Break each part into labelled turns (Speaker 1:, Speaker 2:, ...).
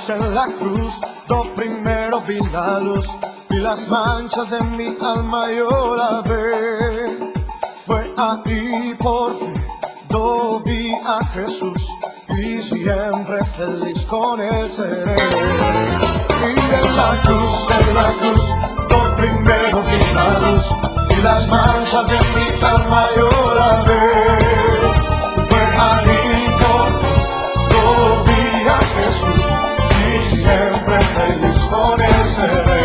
Speaker 1: en la cruz, lo primero vi la luz, y las manchas de mi alma yo la ve. Fue ahí por fe, yo vi a Jesús, y siempre feliz con él seré. Y en la cruz, lo primero vi la luz, y las manchas de mi alma yo la ve. Fue ahí por fe, yo vi a Jesús, y siempre feliz con él seré.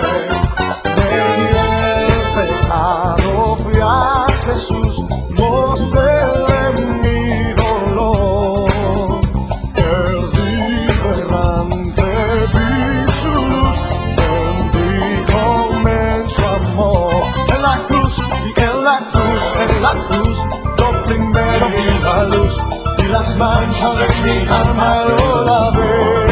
Speaker 1: En el pecado fui a Jesús, mostré mi dolor. Perdido errante vi su luz, bendijo inmenso amor. En la cruz, y en la cruz, lo primero vi la luz, y las manchas de mi alma yo la ve.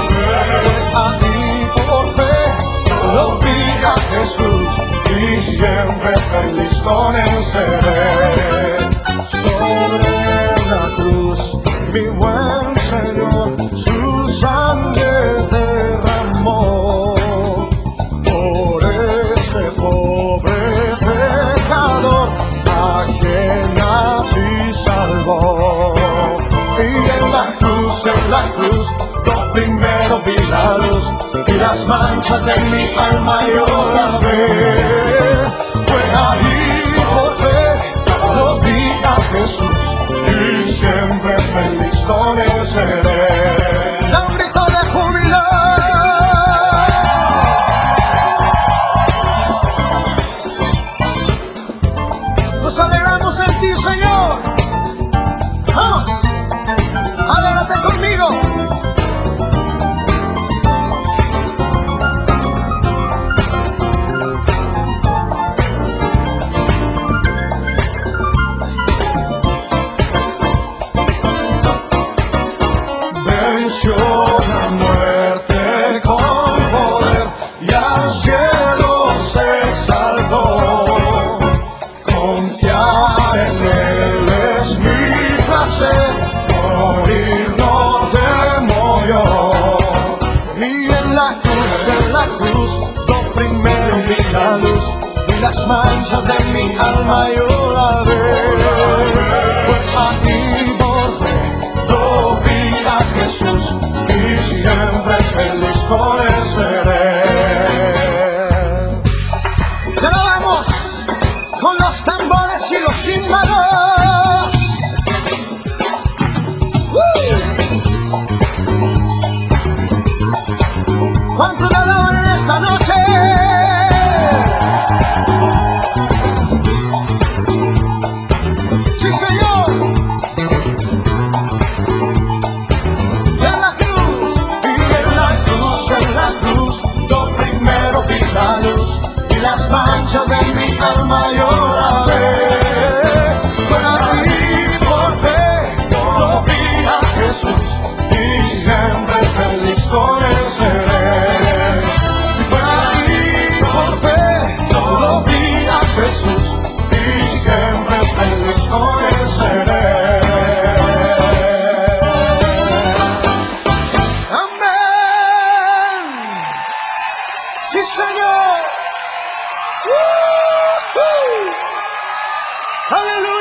Speaker 1: Ahí por fe lo vi a Jesús, y siempre feliz con él seré. Sobre la cruz, mi buen Señor, su sangre derramó por ese pobre pecador a quien así salvó. Y en la cruz, lo primero vi la luz, y las manchas de mi alma yo la ve. Fue ahí por fe, lo vi a Jesús, y siempre feliz con él seré. Da un grito de júbilo. Nos alegramos en ti, Señor. Vamos, alégrate conmigo. Venció la muerte con poder, y al cielo se exaltó. Confiar en él es mi placer, morir no temo yo. Y en la cruz, lo primero vi la luz, y las manchas de mi alma yo la ve. Fue ahí por fe, yo vi a Jesús, y siempre feliz con él seré. Te alabamos con los tambores y los címbalos. ¿Cuántos le alaban en esta noche? ¡Sí, Señor! En la cruz, lo primero vi la luz, y las manchas de mi alma yo la ve. Fue ahí por fe, lo vi a Jesús, y siempre feliz con él seré. Fue ahí por fe, lo vi a Jesús, y siempre feliz con él seré. ¡Sí, Señor! ¡Aleluya!